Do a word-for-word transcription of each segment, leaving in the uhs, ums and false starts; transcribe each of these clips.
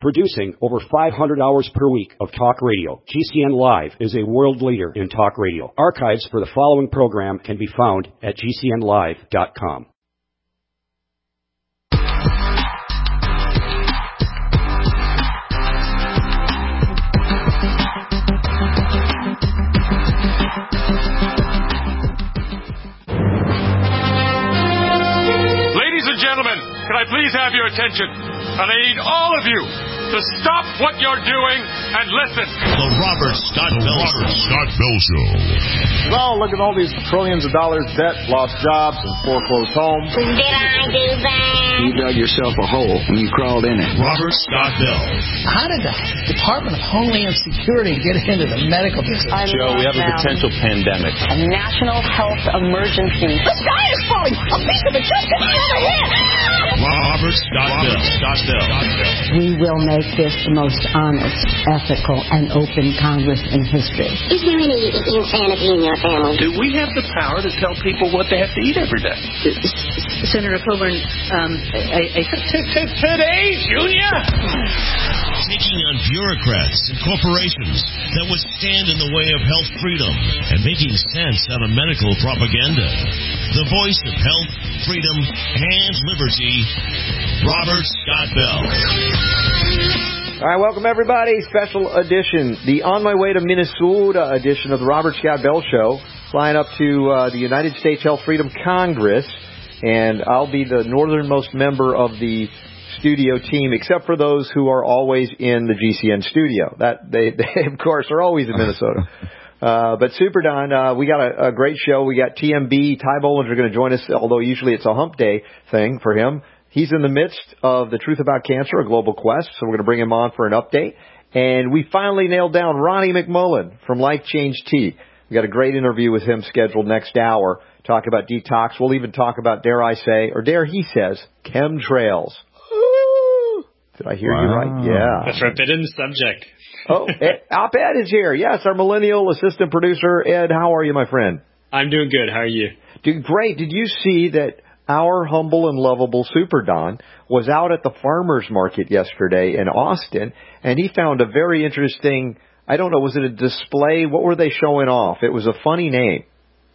Producing over five hundred hours per week of talk radio, G C N Live is a world leader in talk radio. Archives for the following program can be found at G C N live dot com. Ladies and gentlemen, can I please have your attention? And I need all of you to stop what you're doing and listen. The Robert Scott Bell Robert Scott Bell Show. Well, look at all these trillions of dollars debt, lost jobs, and foreclosed homes. Did I do that? You dug yourself a hole when you crawled in it. Robert Scott Bell. How did the Department of Homeland Security get into the medical business? I'm Joe, we have a potential pandemic. A national health emergency. The sky is falling! A piece of it just hit me over here! Robert Scott Bell. Scott Bell. We will make this the most honest, ethical, and open Congress in history. Is there any insanity in your family? Do we have the power to tell people what they have to eat every day? Senator Coburn, um, I, I, today, Junior! Taking on bureaucrats and corporations that would stand in the way of health freedom and making sense out of medical propaganda. The voice of health, freedom, and liberty, Robert Scott Bell. All right, welcome everybody. Special edition, the On My Way to Minnesota edition of the Robert Scott Bell Show. Flying up to uh, the United States Health Freedom Congress, and I'll be the northernmost member of the studio team, except for those who are always in the G C N studio. That they, they of course, are always in Minnesota. Uh, but Super Don, uh, we got a, a great show. We got T M B, Ty Bollinger going to join us, although usually it's a hump day thing for him. He's in the midst of the Truth About Cancer, a global quest, so we're going to bring him on for an update. And we finally nailed down Ronnie McMullen from Life Change Tea. We got a great interview with him scheduled next hour. Talk about detox. We'll even talk about, dare I say, or dare he says, chemtrails. Ooh. Did I hear wow. you right? Yeah. That's forbidden subject. Oh, Ed, Op-Ed is here. Yes, our millennial assistant producer. Ed, how are you, my friend? I'm doing good. How are you? Doing great. Did you see that our humble and lovable Super Don was out at the farmer's market yesterday in Austin, and he found a very interesting, I don't know, was it a display? What were they showing off? It was a funny name.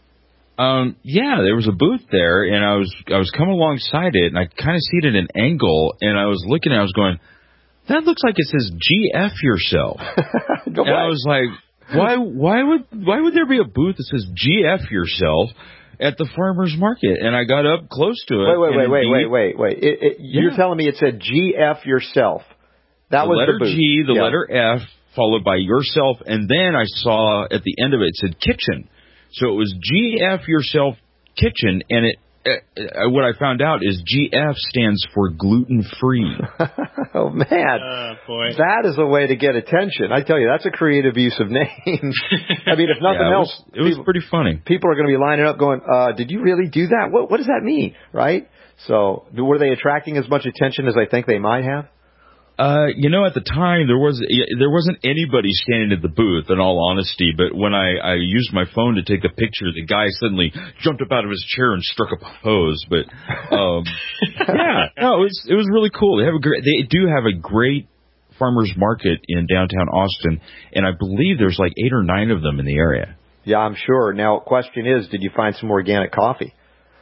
Um, yeah, there was a booth there, and I was I was coming alongside it, and I kind of see it at an angle, and I was looking, and I was going, that looks like it says G F yourself. And I was like, why why would why would there be a booth that says G F yourself at the farmer's market? And I got up close to it. Wait, wait, wait, wait, wait, wait, wait. It, it, yeah. You're telling me it said G F yourself. That the was letter the booth. G, the yeah. letter F, followed by yourself, and then I saw at the end of it, it said kitchen. So it was G F yourself kitchen, and it uh, what I found out is G F stands for gluten-free. Oh, man. Uh, boy. That is a way to get attention. I tell you, that's a creative use of names. I mean, if nothing yeah, it else. Was, it was people, pretty funny. People are going to be lining up going, uh, did you really do that? What, what does that mean, right? So were they attracting as much attention as I think they might have? Uh, you know, at the time, there was there wasn't anybody standing at the booth, in all honesty, but when I, I used my phone to take a picture, the guy suddenly jumped up out of his chair and struck a pose. But, um, yeah, no, it was, it was really cool. They have a great, they do have a great farmer's market in downtown Austin, and I believe there's like eight or nine of them in the area. Yeah, I'm sure. Now, question is, did you find some organic coffee?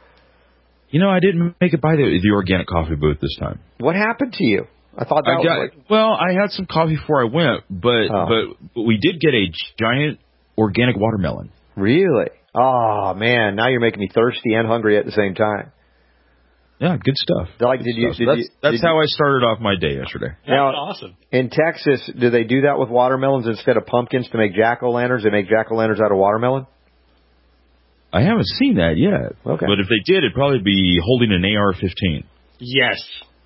You know, I didn't make it by the, the organic coffee booth this time. What happened to you? I thought that I was got, like... Well, I had some coffee before I went, but, oh. but but we did get a giant organic watermelon. Really? Oh, man, now you're making me thirsty and hungry at the same time. Yeah, good stuff. Like, good did you? stuff. Did that's you, that's did how you, I started off my day yesterday. That's now, awesome. In Texas, do they do that with watermelons instead of pumpkins to make jack-o'-lanterns? They make jack-o'-lanterns out of watermelon? I haven't seen that yet. Okay. But if they did, it'd probably be holding an A R fifteen. Yes.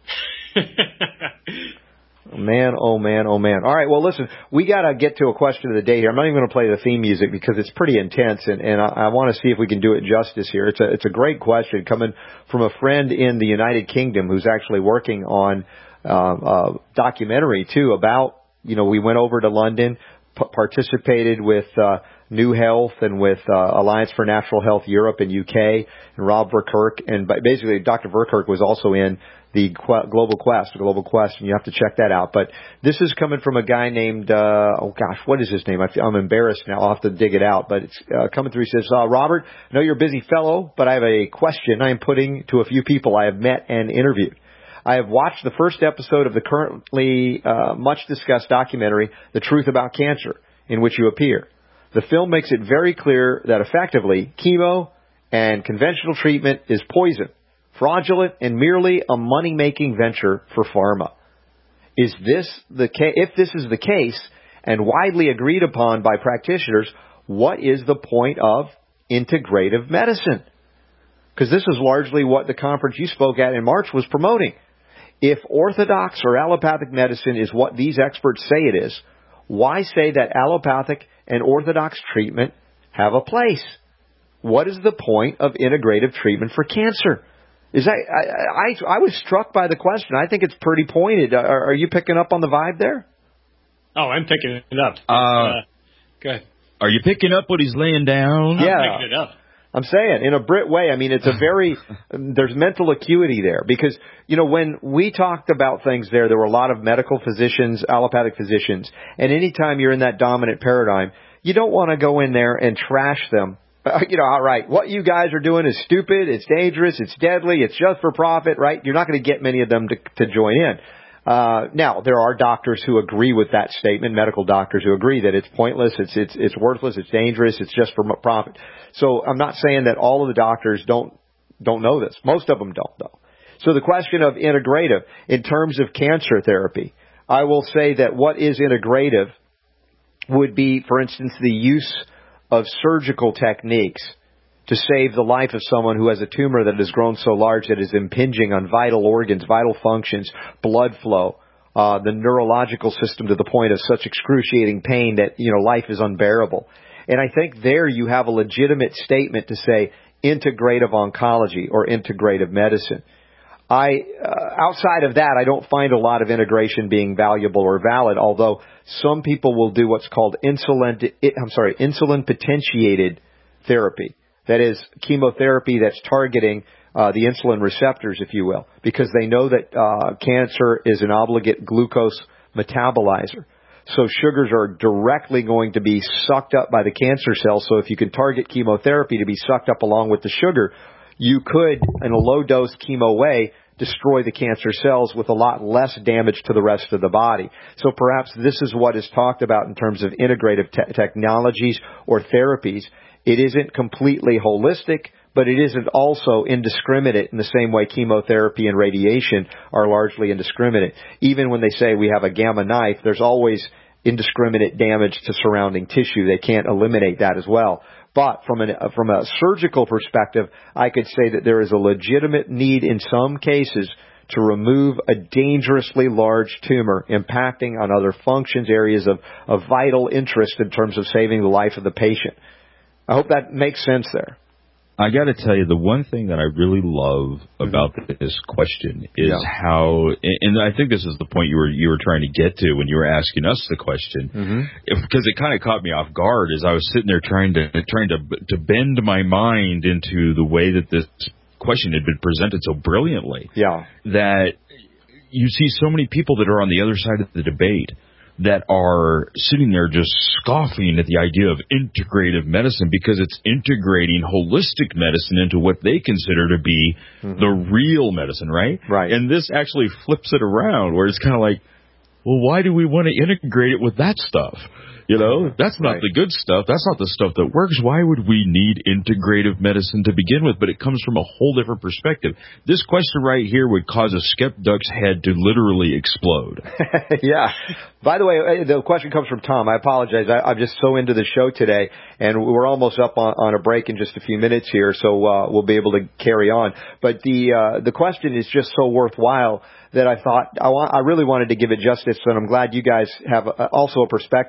Man, oh man, oh man. All right, well, listen, we got to get to a question of the day here. I'm not even going to play the theme music because it's pretty intense, and, and I, I want to see if we can do it justice here. It's a, it's a great question coming from a friend in the United Kingdom who's actually working on um, a documentary, too, about, you know, we went over to London, p- participated with uh, New Health and with uh, Alliance for Natural Health Europe and U K, and Rob Verkerk. And basically, Doctor Verkerk was also in the Global Quest, the Global Quest, and you have to check that out. But this is coming from a guy named, uh, oh gosh, what is his name? I feel, I'm embarrassed now. I'll have to dig it out. But it's uh, coming through. He says, uh, Robert, I know you're a busy fellow, but I have a question I am putting to a few people I have met and interviewed. I have watched the first episode of the currently uh, much discussed documentary, The Truth About Cancer, in which you appear. The film makes it very clear that effectively chemo and conventional treatment is poison, fraudulent, and merely a money-making venture for pharma. Is this the ca- if this is the case and widely agreed upon by practitioners, what is the point of integrative medicine? Because this is largely what the conference you spoke at in March was promoting. If orthodox or allopathic medicine is what these experts say it is, why say that allopathic and orthodox treatment have a place? What is the point of integrative treatment for cancer? Is that I, I I was struck by the question. I think it's pretty pointed. Are, are you picking up on the vibe there? Oh, I'm picking it up. Uh, uh, go ahead. Are you picking up what he's laying down? Yeah. I'm picking it up. I'm saying, in a Brit way, I mean, it's a very, there's mental acuity there. Because, you know, when we talked about things there, there were a lot of medical physicians, allopathic physicians. And anytime you're in that dominant paradigm, you don't want to go in there and trash them. Uh, you know, all right, what you guys are doing is stupid, it's dangerous, it's deadly, it's just for profit, right? You're not going to get many of them to, to join in. Uh, now, there are doctors who agree with that statement, medical doctors who agree that it's pointless, it's, it's, it's worthless, it's dangerous, it's just for profit. So I'm not saying that all of the doctors don't, don't know this. Most of them don't, though. So the question of integrative, in terms of cancer therapy, I will say that what is integrative would be, for instance, the use of surgical techniques to save the life of someone who has a tumor that has grown so large that is impinging on vital organs, vital functions, blood flow, uh, the neurological system to the point of such excruciating pain that, you know, life is unbearable. And I think there you have a legitimate statement to say integrative oncology or integrative medicine. I, uh, outside of that, I don't find a lot of integration being valuable or valid, although some people will do what's called insulin, I'm sorry, insulin potentiated therapy. That is chemotherapy that's targeting uh, the insulin receptors, if you will, because they know that uh, cancer is an obligate glucose metabolizer. So sugars are directly going to be sucked up by the cancer cells. So if you can target chemotherapy to be sucked up along with the sugar, you could, in a low-dose chemo way, destroy the cancer cells with a lot less damage to the rest of the body. So perhaps this is what is talked about in terms of integrative te- technologies or therapies. It isn't completely holistic, but it isn't also indiscriminate in the same way chemotherapy and radiation are largely indiscriminate. Even when they say we have a gamma knife, there's always indiscriminate damage to surrounding tissue. They can't eliminate that as well. But from an, from a surgical perspective, I could say that there is a legitimate need in some cases to remove a dangerously large tumor impacting on other functions, areas of, of vital interest in terms of saving the life of the patient. I hope that makes sense there. I got to tell you, the one thing that I really love about mm-hmm. this question is yeah. how, and I think this is the point you were you were trying to get to when you were asking us the question, mm-hmm. because it kind of caught me off guard as I was sitting there trying to trying to to bend my mind into the way that this question had been presented so brilliantly. Yeah, that you see so many people that are on the other side of the debate that are sitting there just scoffing at the idea of integrative medicine because it's integrating holistic medicine into what they consider to be mm-hmm. the real medicine, right? Right. And this actually flips it around where it's kind of like, well, why do we want to integrate it with that stuff? You know, that's not right. the good stuff. That's not the stuff that works. Why would we need integrative medicine to begin with? But it comes from a whole different perspective. This question right here would cause a skeptic's head to literally explode. Yeah. By the way, the question comes from Tom. I apologize. I, I'm just so into the show today, and we're almost up on, on a break in just a few minutes here, so uh, we'll be able to carry on. But the uh, the question is just so worthwhile that I thought I, want, I really wanted to give it justice, and I'm glad you guys have a, also a perspective on it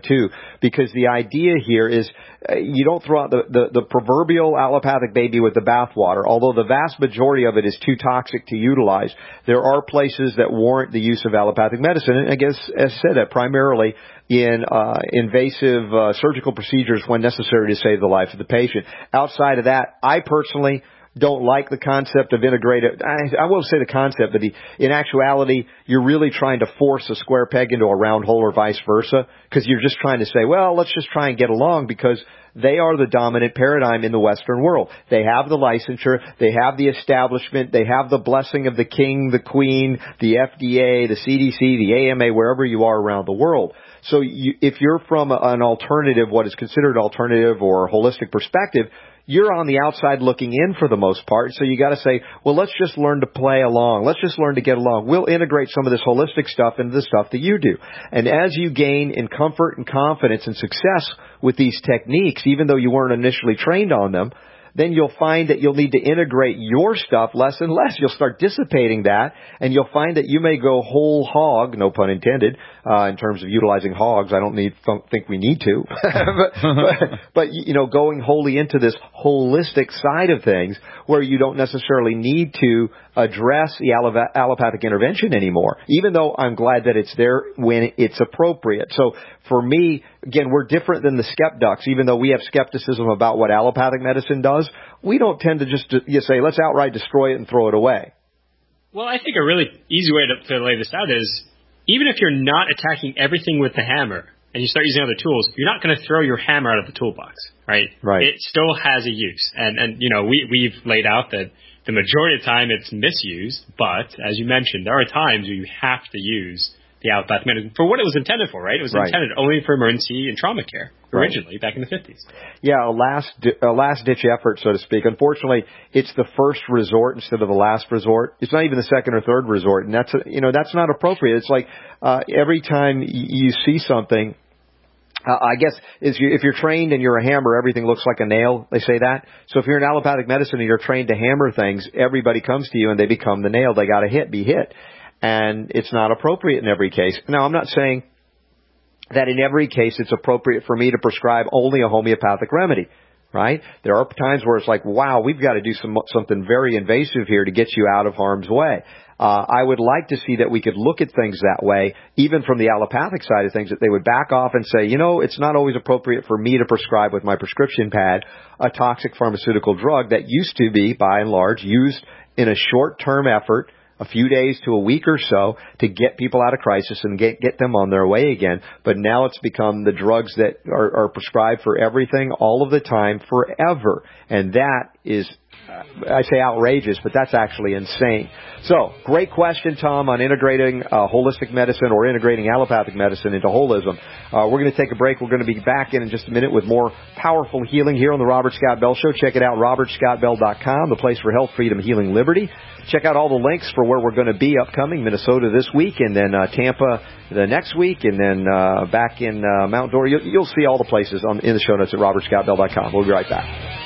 too, because the idea here is uh, you don't throw out the, the, the proverbial allopathic baby with the bathwater. Although the vast majority of it is too toxic to utilize, there are places that warrant the use of allopathic medicine. And I guess, as I said, that primarily in uh, invasive uh, surgical procedures when necessary to save the life of the patient. Outside of that, I personally don't like the concept of integrated. I, I won't say the concept, but the, in actuality, you're really trying to force a square peg into a round hole or vice versa, because you're just trying to say, well, let's just try and get along, because they are the dominant paradigm in the Western world. They have the licensure, they have the establishment, they have the blessing of the king, the queen, the F D A, the C D C, the A M A, wherever you are around the world. So you, if you're from an alternative, what is considered alternative or holistic perspective, you're on the outside looking in for the most part. So you got to say, well, let's just learn to play along. Let's just learn to get along. We'll integrate some of this holistic stuff into the stuff that you do. And as you gain in comfort and confidence and success with these techniques, even though you weren't initially trained on them, then you'll find that you'll need to integrate your stuff less and less. You'll start dissipating that, and you'll find that you may go whole hog, no pun intended, uh, in terms of utilizing hogs. I don't need, don't think we need to. but, but, but, you know, going wholly into this holistic side of things where you don't necessarily need to address the allo- allopathic intervention anymore, even though I'm glad that it's there when it's appropriate. So for me, again, we're different than the skepducks. Even though we have skepticism about what allopathic medicine does, we don't tend to just you say, let's outright destroy it and throw it away. Well, I think a really easy way to, to lay this out is, even if you're not attacking everything with the hammer and you start using other tools, you're not going to throw your hammer out of the toolbox, right? Right. It still has a use. And, and you know, we, we've laid out that the majority of the time it's misused, but as you mentioned, there are times where you have to use the allopathic medicine for what it was intended for, right? It was right. intended only for emergency and trauma care originally right. back in the fifties. Yeah, a last a last ditch effort, so to speak. Unfortunately, it's the first resort instead of the last resort. It's not even the second or third resort, and that's you know that's not appropriate. It's like uh, every time you see something. Uh, I guess is you, if you're trained and you're a hammer, everything looks like a nail. They say that. So if you're in allopathic medicine and you're trained to hammer things, everybody comes to you and they become the nail. They got to hit, be hit. And it's not appropriate in every case. Now, I'm not saying that in every case it's appropriate for me to prescribe only a homeopathic remedy, right? There are times where it's like, wow, we've got to do some something very invasive here to get you out of harm's way. Uh, I would like to see that we could look at things that way, even from the allopathic side of things, that they would back off and say, you know, it's not always appropriate for me to prescribe with my prescription pad a toxic pharmaceutical drug that used to be, by and large, used in a short-term effort, a few days to a week or so, to get people out of crisis and get get them on their way again. But now it's become the drugs that are, are prescribed for everything, all of the time, forever. And that is, I say outrageous, but that's actually insane. So, great question, Tom, on integrating uh, holistic medicine or integrating allopathic medicine into holism. Uh, we're going to take a break. We're going to be back in in just a minute with more powerful healing here on the Robert Scott Bell Show. Check it out, robert scott bell dot com, the place for health, freedom, healing, liberty. Check out all the links for where we're going to be upcoming, Minnesota this week, and then uh, Tampa the next week, and then uh, back in uh, Mount Dora. You'll, you'll see all the places on, in the show notes at robert scott bell dot com. We'll be right back.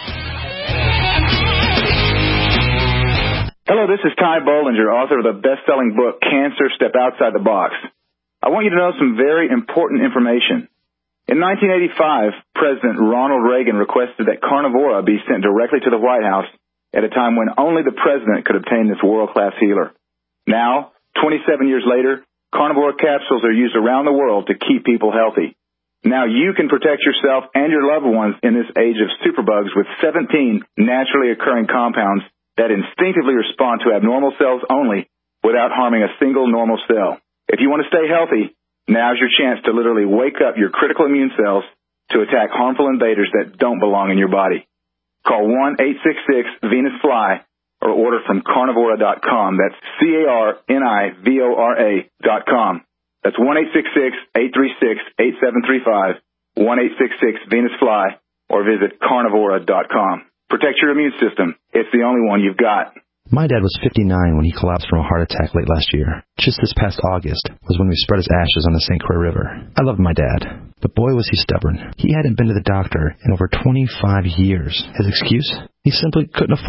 Hello, this is Ty Bollinger, author of the best-selling book, Cancer, Step Outside the Box. I want you to know some very important information. In nineteen eighty-five, President Ronald Reagan requested that Carnivora be sent directly to the White House at a time when only the president could obtain this world-class healer. Now, twenty-seven years later, Carnivora capsules are used around the world to keep people healthy. Now you can protect yourself and your loved ones in this age of superbugs with seventeen naturally occurring compounds that instinctively respond to abnormal cells only without harming a single normal cell. If you want to stay healthy, now's your chance to literally wake up your critical immune cells to attack harmful invaders that don't belong in your body. Call one eight six six Venus Fly or order from carnivora dot com. That's C A R N I V O R A dot com. That's one eight six six, eight three six, eight seven three five, one eight six six Venus Fly, or visit carnivora dot com. Protect your immune system. It's the only one you've got. My dad was fifty-nine when he collapsed from a heart attack late last year. Just this past August was when we spread his ashes on the Saint Croix River. I loved my dad, but boy was he stubborn. He hadn't been to the doctor in over twenty-five years. His excuse? He simply couldn't afford it.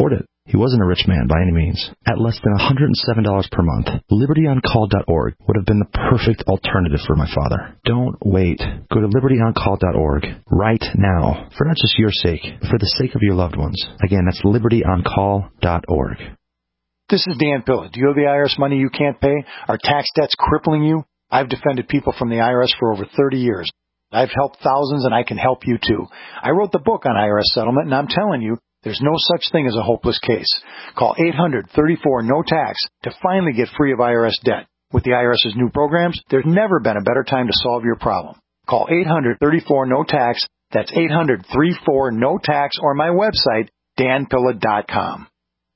He wasn't a rich man by any means. At less than one hundred seven dollars per month, liberty on call dot org would have been the perfect alternative for my father. Don't wait. Go to liberty on call dot org right now, for not just your sake, but for the sake of your loved ones. Again, that's liberty on call dot org. This is Dan Pilla. Do you owe the I R S money you can't pay? Are tax debts crippling you? I've defended people from the I R S for over thirty years. I've helped thousands, and I can help you too. I wrote the book on I R S settlement, and I'm telling you, there's no such thing as a hopeless case. Call eight hundred, thirty-four, no tax to finally get free of I R S debt. With the I R S's new programs, there's never been a better time to solve your problem. Call eight hundred, thirty-four, no tax. That's eight hundred, thirty-four, no tax, or my website, dan pilla dot com.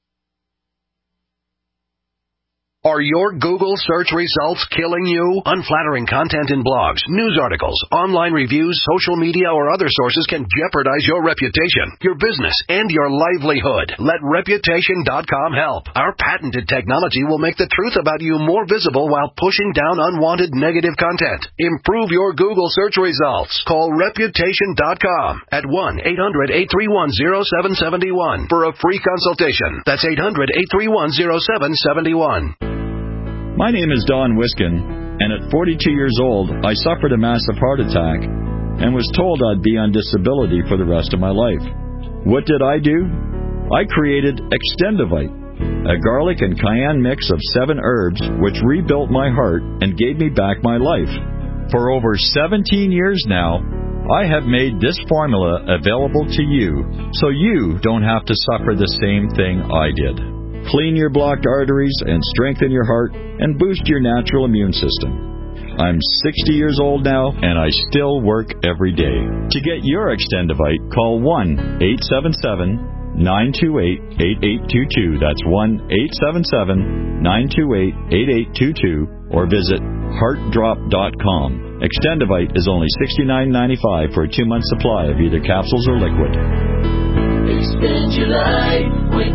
Are your Google search results killing you? Unflattering content in blogs, news articles, online reviews, social media, or other sources can jeopardize your reputation, your business, and your livelihood. Let reputation dot com help. Our patented technology will make the truth about you more visible while pushing down unwanted negative content. Improve your Google search results. Call reputation dot com at one eight hundred, eight three one, zero seven seven one for a free consultation. That's eight hundred, eight three one, zero seven seven one. My name is Don Wiskin, and at forty-two years old, I suffered a massive heart attack and was told I'd be on disability for the rest of my life. What did I do? I created Extendivite, a garlic and cayenne mix of seven herbs which rebuilt my heart and gave me back my life. For over seventeen years now, I have made this formula available to you so you don't have to suffer the same thing I did. Clean your blocked arteries and strengthen your heart and boost your natural immune system. I'm sixty years old now, and I still work every day. To get your Extendivite, call one eight seven seven, nine two eight, eight eight two two. That's one eight seven seven, nine two eight, eight eight two two, or visit heart drop dot com. Extendivite is only sixty-nine ninety-five for a two-month supply of either capsules or liquid. Extend your life with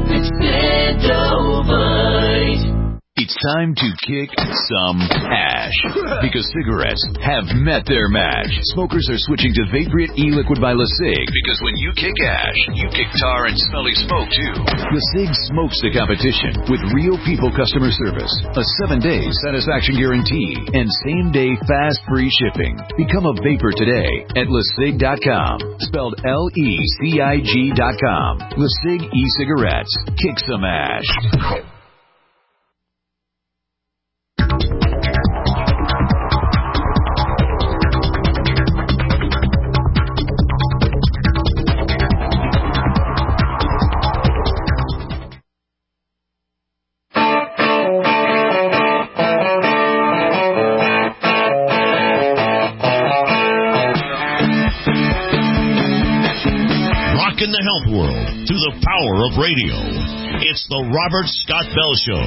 Extendivite. It's time to kick some ash, because cigarettes have met their match. Smokers are switching to Vaporite e-liquid by LeSig, because when you kick ash, you kick tar and smelly smoke too. LeSig smokes the competition with real people customer service, a seven-day satisfaction guarantee, and same-day fast free shipping. Become a vapor today at lesig dot com, spelled L E C I G dot com. LeSig e-cigarettes. Kick some ash. In the health world through the power of radio. It's the Robert Scott Bell Show.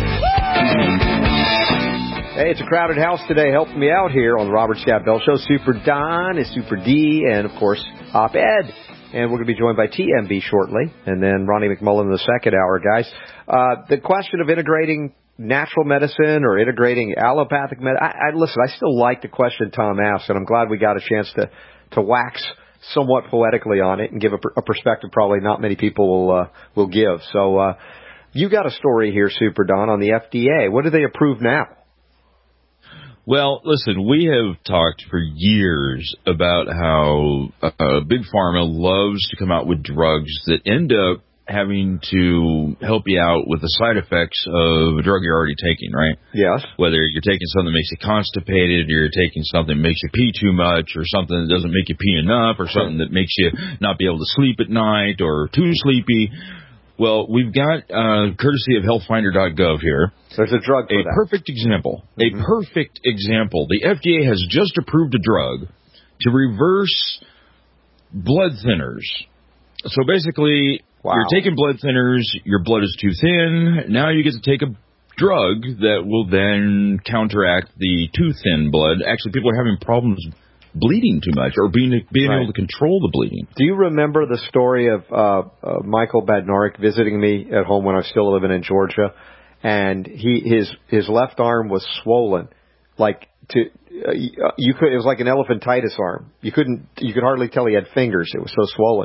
Hey, it's a crowded house today. Helping me out here on the Robert Scott Bell Show. Super Don is Super D, and of course, Op-Ed. And we're going to be joined by T M B shortly, and then Ronnie McMullen in the second hour, guys. Uh, the question of integrating natural medicine or integrating allopathic medicine, I, I, listen, I still like the question Tom asked, and I'm glad we got a chance to, to wax somewhat poetically on it and give a, a perspective probably not many people will uh, will give. So uh, you got a story here, Super Don, on the F D A. What do they approve now? Well, listen, we have talked for years about how uh, Big Pharma loves to come out with drugs that end up having to help you out with the side effects of a drug you're already taking, right? Yes. Whether you're taking something that makes you constipated, or you're taking something that makes you pee too much, or something that doesn't make you pee enough, or something that makes you not be able to sleep at night, or too sleepy. Well, we've got, uh, courtesy of health finder dot gov here. There's a drug for a that. perfect example. Mm-hmm. A perfect example. The F D A has just approved a drug to reverse blood thinners. So basically, wow. You're taking blood thinners, your blood is too thin, now you get to take a drug that will then counteract the too thin blood. Actually, people are having problems bleeding too much, or being being right. able to control the bleeding. Do you remember the story of uh, uh, Michael Badnarik visiting me at home when I was still living in Georgia, and he his his left arm was swollen, like to uh, you could it was like an elephantitis arm. You couldn't you could hardly tell he had fingers. It was so swollen.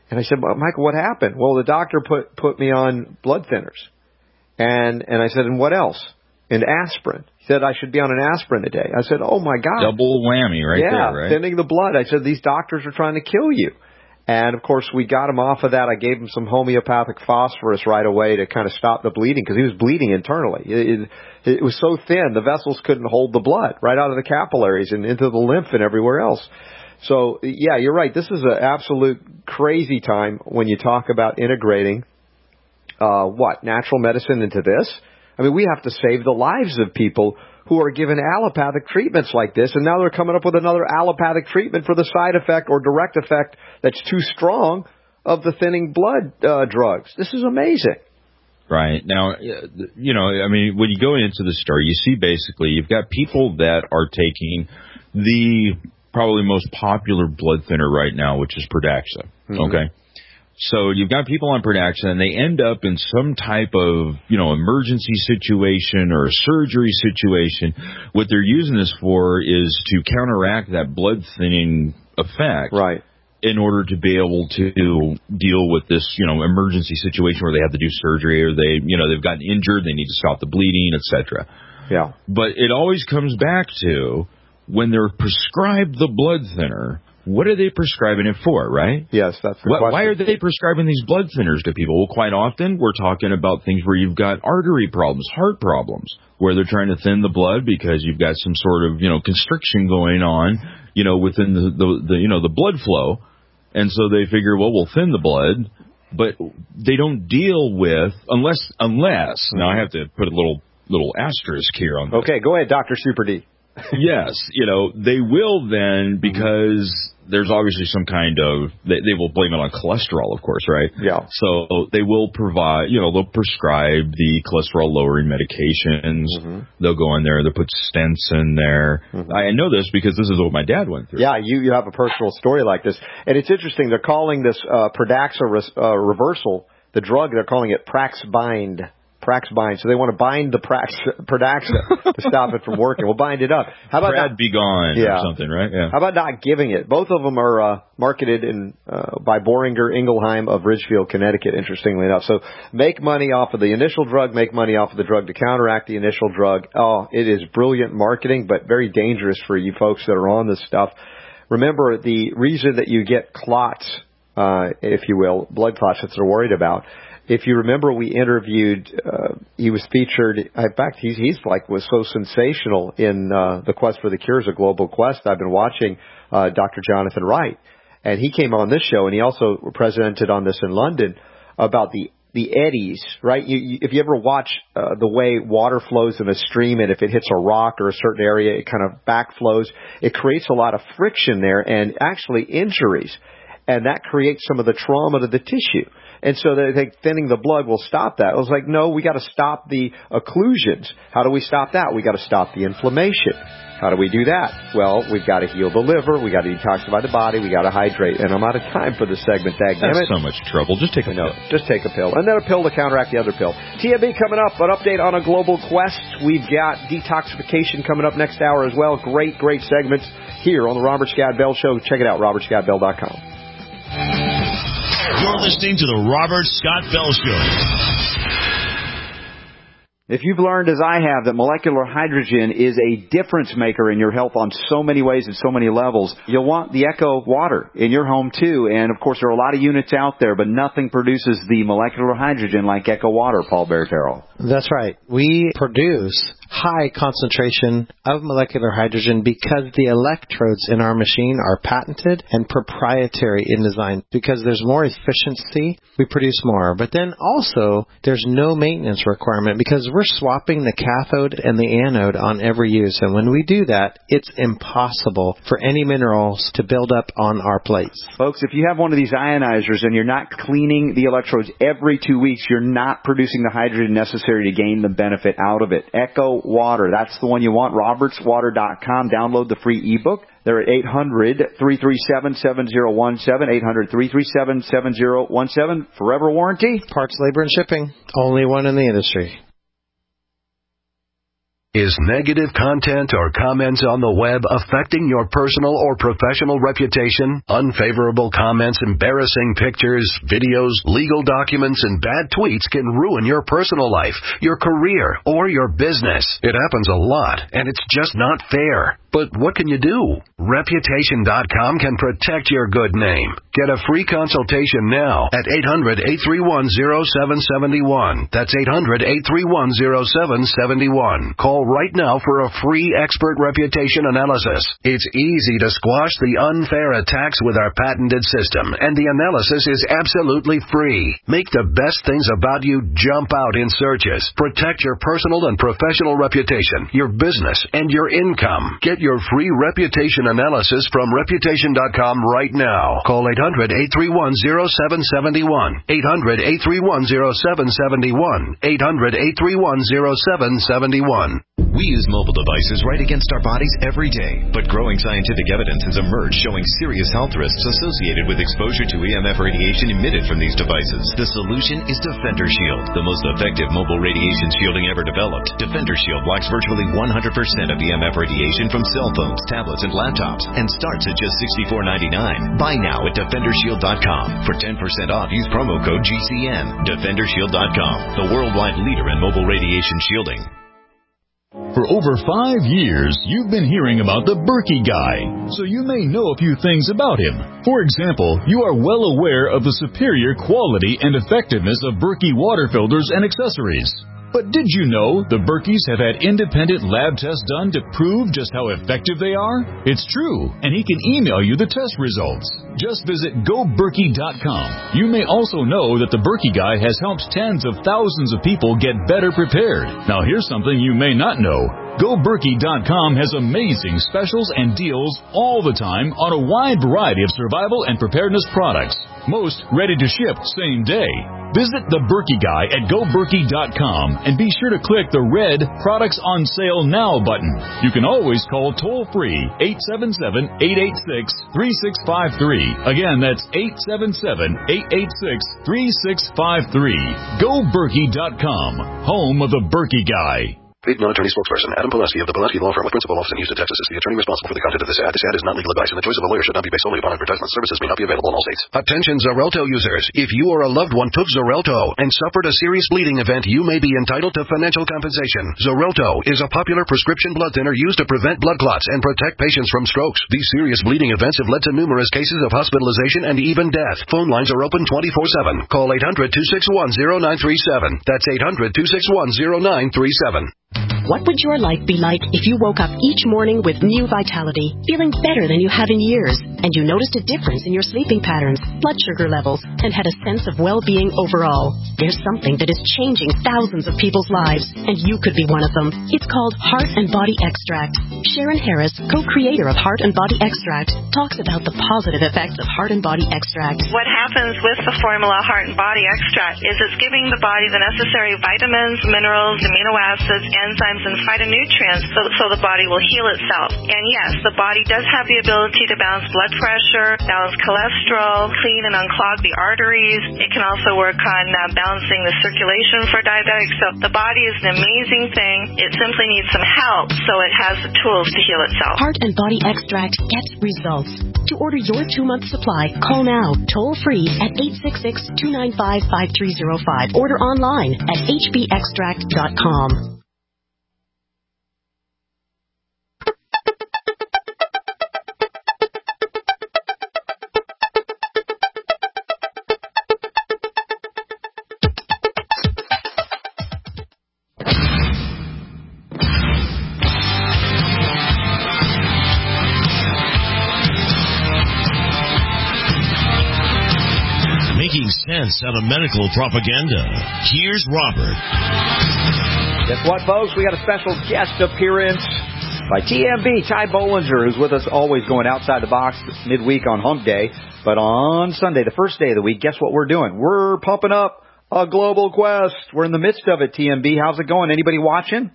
And I said, well, Michael, what happened? Well, the doctor put, put me on blood thinners. And, and I said, and what else? And aspirin. He said I should be on an aspirin a day. I said, oh, my God. Double whammy right yeah, there, right? thinning the blood. I said, these doctors are trying to kill you. And, of course, we got him off of that. I gave him some homeopathic phosphorus right away to kind of stop the bleeding because he was bleeding internally. It, it, it was so thin, the vessels couldn't hold the blood right out of the capillaries and into the lymph and everywhere else. So, yeah, you're right. This is an absolute crazy time when you talk about integrating, uh, what, natural medicine into this? I mean, we have to save the lives of people who are given allopathic treatments like this, and now they're coming up with another allopathic treatment for the side effect or direct effect that's too strong of the thinning blood uh, drugs. This is amazing. Right. Now, you know, I mean, when you go into the story, you see basically you've got people that are taking the probably most popular blood thinner right now, which is Pradaxa. Mm-hmm. Okay. So you've got people on Pradaxa, and they end up in some type of, you know, emergency situation or a surgery situation. What they're using this for is to counteract that blood thinning effect. Right. In order to be able to deal with this, you know, emergency situation where they have to do surgery or they, you know, they've gotten injured, they need to stop the bleeding, et cetera. Yeah. But it always comes back to when they're prescribed the blood thinner, what are they prescribing it for, right? Yes, that's the what, question. Why are they prescribing these blood thinners to people? Well, quite often we're talking about things where you've got artery problems, heart problems, where they're trying to thin the blood because you've got some sort of, you know, constriction going on, you know, within the, the, the you know, the blood flow. And so they figure, well, we'll thin the blood, but they don't deal with, unless, unless, mm-hmm. now I have to put a little, little asterisk here on this. Okay, go ahead, Doctor Super D. Yes, you know, they will then, because there's obviously some kind of, they, they will blame it on cholesterol, of course, right? Yeah. So they will provide, you know, they'll prescribe the cholesterol-lowering medications. Mm-hmm. They'll go in there, they'll put stents in there. Mm-hmm. I know this because this is what my dad went through. Yeah, you, you have a personal story like this. And it's interesting, they're calling this uh, Pradaxa res, uh, reversal, the drug, they're calling it Praxbind. Praxbind. So they want to bind the Prax, Pradaxa to stop it from working. We'll bind it up. How about Brad not, be gone yeah. or something, right? Yeah. How about not giving it? Both of them are uh, marketed in uh, by Boehringer Ingelheim of Ridgefield, Connecticut, interestingly enough. So make money off of the initial drug, make money off of the drug to counteract the initial drug. Oh, it is brilliant marketing, but very dangerous for you folks that are on this stuff. Remember, the reason that you get clots, uh, if you will, blood clots that they're worried about, if you remember, we interviewed, uh, he was featured, in fact, he's, he's like, was so sensational in, uh, the Quest for the Cures, a global quest. I've been watching, uh, Doctor Jonathan Wright, and he came on this show, and he also presented on this in London about the, the eddies, right? You, you, if you ever watch, uh, the way water flows in a stream, and if it hits a rock or a certain area, it kind of backflows, it creates a lot of friction there and actually injuries. And that creates some of the trauma to the tissue. And so they think thinning the blood will stop that. I was like, no, we got to stop the occlusions. How do we stop that? We got to stop the inflammation. How do we do that? Well, we've got to heal the liver. We got to detoxify the body. We got to hydrate. And I'm out of time for this segment. Dag damn it. That's so much trouble. Just take a pill. Just take a pill. And then a pill to counteract the other pill. T M B coming up. An update on a global quest. We've got detoxification coming up next hour as well. Great, great segments here on the Robert Scott Bell Show. Check it out, robert scott bell dot com. You're listening to the Robert Scott Bell Show. If you've learned, as I have, that molecular hydrogen is a difference maker in your health on so many ways and so many levels, you'll want the Echo Water in your home too. And of course, there are a lot of units out there, but nothing produces the molecular hydrogen like Echo Water, Paul Bear Carroll. That's right. We produce high concentration of molecular hydrogen because the electrodes in our machine are patented and proprietary in design. Because there's more efficiency, we produce more. But then also, there's no maintenance requirement because we're swapping the cathode and the anode on every use. And when we do that, it's impossible for any minerals to build up on our plates. Folks, if you have one of these ionizers and you're not cleaning the electrodes every two weeks, you're not producing the hydrogen necessary to gain the benefit out of it. Echo Water, that's the one you want. roberts water dot com. Download the free ebook. They're at eight hundred, three three seven, seven zero one seven, eight hundred, three three seven, seven zero one seven. Forever warranty. Parts, labor, and shipping. Only one in the industry. Is negative content or comments on the web affecting your personal or professional reputation? Unfavorable comments, embarrassing pictures, videos, legal documents, and bad tweets can ruin your personal life, your career, or your business. It happens a lot, and it's just not fair. But what can you do? Reputation dot com can protect your good name. Get a free consultation now at eight hundred, eight three one, oh seven seven one. That's eight hundred, eight three one, oh seven seven one. Call right now for a free expert reputation analysis. It's easy to squash the unfair attacks with our patented system, and the analysis is absolutely free. Make the best things about you jump out in searches. Protect your personal and professional reputation, your business, and your income. Get your free reputation analysis from Reputation dot com right now. Call eight hundred, eight three one, oh seven seven one. eight hundred, eight three one, oh seven seven one. eight hundred, eight three one, oh seven seven one. We use mobile devices right against our bodies every day, but growing scientific evidence has emerged showing serious health risks associated with exposure to E M F radiation emitted from these devices. The solution is Defender Shield, the most effective mobile radiation shielding ever developed. Defender Shield blocks virtually one hundred percent of E M F radiation from cell phones, tablets, and laptops, and starts at just sixty-four ninety-nine. Buy now at Defender Shield dot com. For ten percent off, use promo code G C N. Defender Shield dot com, the worldwide leader in mobile radiation shielding. For over five years, you've been hearing about the Berkey Guy, so you may know a few things about him. For example, you are well aware of the superior quality and effectiveness of Berkey water filters and accessories. But did you know the Berkeys have had independent lab tests done to prove just how effective they are? It's true, and he can email you the test results. Just visit Go Berkey dot com. You may also know that the Berkey Guy has helped tens of thousands of people get better prepared. Now here's something you may not know. Go Berkey dot com has amazing specials and deals all the time on a wide variety of survival and preparedness products. Most ready to ship same day. Visit the Berkey Guy at Go Berkey dot com and be sure to click the red Products on Sale Now button. You can always call toll-free eight seven seven, eight eight six, three six five three. Again, that's eight seven seven, eight eight six, three six five three. Go Berkey dot com, home of the Berkey Guy. Lead non-attorney spokesperson Adam Poleski of the Poleski Law Firm with principal office in Houston, Texas is the attorney responsible for the content of this ad. This ad is not legal advice, and the choice of a lawyer should not be based solely upon advertisement. Services may not be available in all states. Attention Xarelto users. If you or a loved one took Xarelto and suffered a serious bleeding event, you may be entitled to financial compensation. Xarelto is a popular prescription blood thinner used to prevent blood clots and protect patients from strokes. These serious bleeding events have led to numerous cases of hospitalization and even death. Phone lines are open twenty-four seven. Call eight hundred, two six one, oh nine three seven. That's eight hundred, two six one, oh nine three seven. What would your life be like if you woke up each morning with new vitality, feeling better than you have in years, and you noticed a difference in your sleeping patterns, blood sugar levels, and had a sense of well-being overall? There's something that is changing thousands of people's lives, and you could be one of them. It's called Heart and Body Extract. Sharon Harris, co-creator of Heart and Body Extract, talks about the positive effects of Heart and Body Extract. What happens with the formula Heart and Body Extract is it's giving the body the necessary vitamins, minerals, amino acids, enzymes, and phytonutrients so, so the body will heal itself. And yes, the body does have the ability to balance blood pressure, balance cholesterol, clean and unclog the arteries. It can also work on uh, balancing the circulation for diabetics. So the body is an amazing thing. It simply needs some help so it has the tools to heal itself. Heart and Body Extract gets results. To order your two-month supply, call now, toll-free at eight six six, two nine five, five three zero five. Order online at h b extract dot com. Sense out of medical propaganda. Here's Robert. Guess what, folks? We got a special guest appearance by T M B, Ty Bollinger, who's with us always going outside the box midweek on Hump Day. But on Sunday, the first day of the week, guess what we're doing? We're pumping up A global quest. We're in the midst of it, T M B. How's it going? Anybody watching?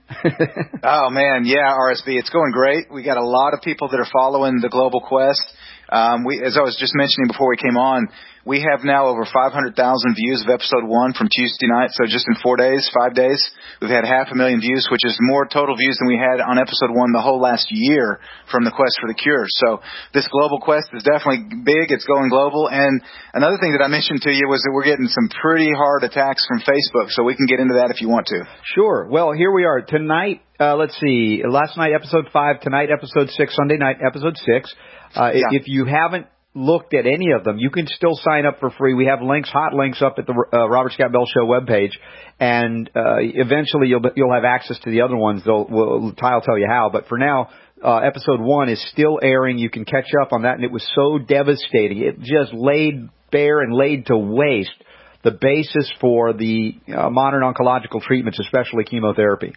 Oh, man, yeah, R S B. It's going great. We got a lot of people that are following the global quest. Um, we, as I was just mentioning before we came on, we have now over five hundred thousand views of episode one from Tuesday night. So just in four days, five days, we've had half a million views, which is more total views than we had on episode one the whole last year from the Quest for the Cure. So this global quest is definitely big. It's going global. And another thing that I mentioned to you was that we're getting some pretty hard attacks from Facebook. So we can get into that if you want to. Sure. Well, here we are tonight. Uh, let's see. Last night, episode five. Tonight, episode six. Sunday night, episode six. Uh, yeah. If you haven't looked at any of them, you can still sign up for free. We have links, hot links up at the uh, Robert Scott Bell Show webpage, and uh, eventually you'll you'll have access to the other ones. They'll, we'll, Ty will tell you how. But for now, uh, episode one is still airing. You can catch up on that, and it was so devastating. It just laid bare and laid to waste the basis for the uh, modern oncological treatments, especially chemotherapy.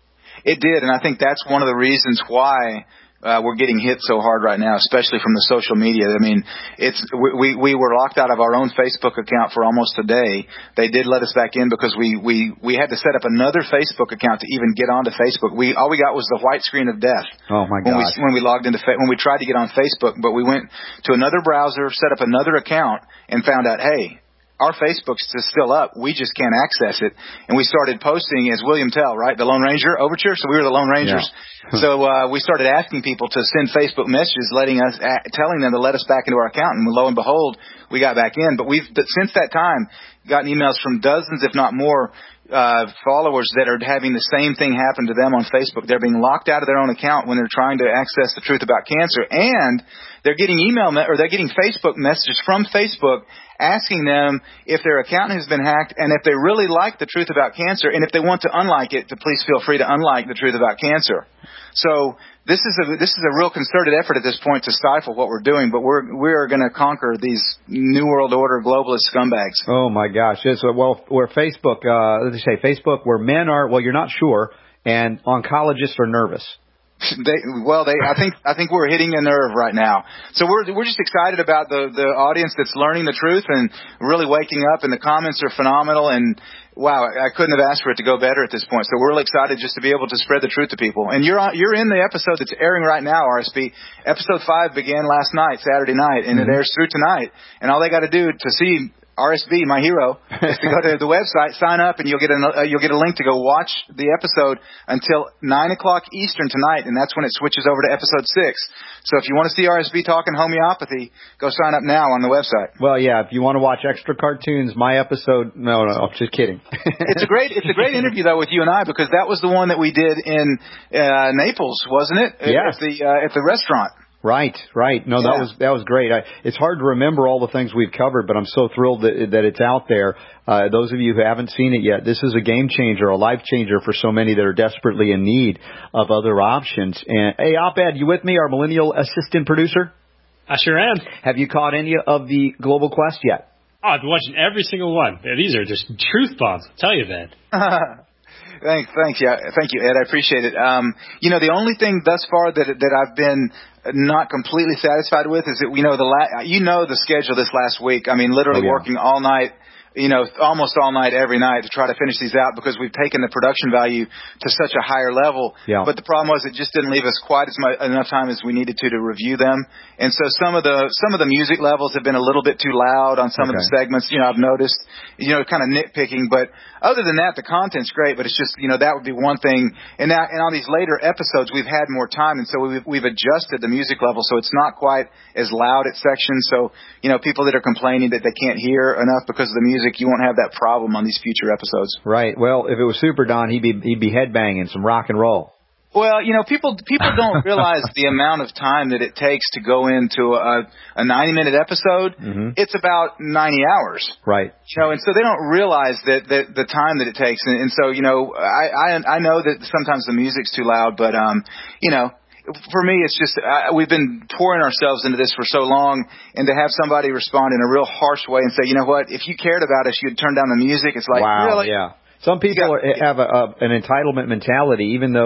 It did, and I think that's one of the reasons why Uh, we're getting hit so hard right now, especially from the social media. I mean, it's we we were locked out of our own Facebook account for almost a day. They did let us back in because we we we had to set up another Facebook account to even get onto Facebook. We all we got was the white screen of death. Oh my God! When we, when we logged into when we tried to get on Facebook, but we went to another browser, set up another account, and found out, hey, our Facebook's still up. We just can't access it. And we started posting as William Tell, right? The Lone Ranger overture. So we were the Lone Rangers. Yeah. so uh, we started asking people to send Facebook messages, letting us, uh, telling them to let us back into our account. And lo and behold, we got back in. But we've since that time gotten emails from dozens, if not more, uh, followers that are having the same thing happen to them on Facebook. They're being locked out of their own account when they're trying to access the truth about cancer, and they're getting email me- or they're getting Facebook messages from Facebook asking them if their account has been hacked and if they really like the truth about cancer, and if they want to unlike it, to please feel free to unlike the truth about cancer. So this is a this is a real concerted effort at this point to stifle what we're doing, but we're we're going to conquer these New World Order globalist scumbags. Oh my gosh! Yes, well, where Facebook, uh, let's say Facebook, where men are, well, you're not sure, and oncologists are nervous. They, well, they, I think, I think we're hitting a nerve right now. So we're, we're just excited about the, the audience that's learning the truth and really waking up, and the comments are phenomenal. And wow, I couldn't have asked for it to go better at this point. So we're really excited just to be able to spread the truth to people. And you're on, you're in the episode that's airing right now, R S B. Episode five began last night, Saturday night, and mm-hmm. it airs through tonight. And all they got to do to see R S B, my hero, is to go to the website, sign up, and you'll get a uh, you'll get a link to go watch the episode until nine o'clock Eastern tonight, and that's when it switches over to episode six. So if you want to see R S B talking homeopathy, go sign up now on the website. Well, yeah, if you want to watch extra cartoons, my episode. No, no, I'm just kidding. it's a great it's a great interview though with you and I, because that was the one that we did in uh, Naples, wasn't it? Yes. At the uh, at the restaurant. Right, right. No, yeah. that was that was great. I, it's hard to remember all the things we've covered, but I'm so thrilled that, that it's out there. Uh, those of you who haven't seen it yet, this is a game changer, a life changer for so many that are desperately in need of other options. And hey, Op-Ed, you with me, our millennial assistant producer? I sure am. Have you caught any of the Global Quest yet? Oh, I've been watching every single one. These are just truth bombs, I'll tell you that. Thanks, thanks, yeah, thank you, Ed. I appreciate it. Um, you know, the only thing thus far that that I've been not completely satisfied with is that we know the la- you know the schedule this last week. I mean, literally oh, yeah. working all night. You know, almost all night every night to try to finish these out, because we've taken the production value to such a higher level. Yeah. But the problem was it just didn't leave us quite as much enough time as we needed to to review them. And so some of the some of the music levels have been a little bit too loud on some okay. of the segments. You know, I've noticed. You know, kind of nitpicking. But other than that, the content's great. But it's just, you know, that would be one thing. And now, and on these later episodes, we've had more time, and so we've we've adjusted the music level so it's not quite as loud at sections. So, you know, people that are complaining that they can't hear enough because of the music, you won't have that problem on these future episodes. Right. Well, if it was Super Don, he'd be he'd be headbanging some rock and roll. Well, you know, people people don't realize the amount of time that it takes to go into a a ninety minute episode. Mm-hmm. It's about ninety hours. Right. You know, and so they don't realize that, that the time that it takes. And, and so, you know, I, I I know that sometimes the music's too loud, but um, you know. For me, it's just uh, we've been pouring ourselves into this for so long, and to have somebody respond in a real harsh way and say, you know what, if you cared about us, you'd turn down the music. It's like, wow, really? Yeah. Some people yeah. are, have a, a, an entitlement mentality, even though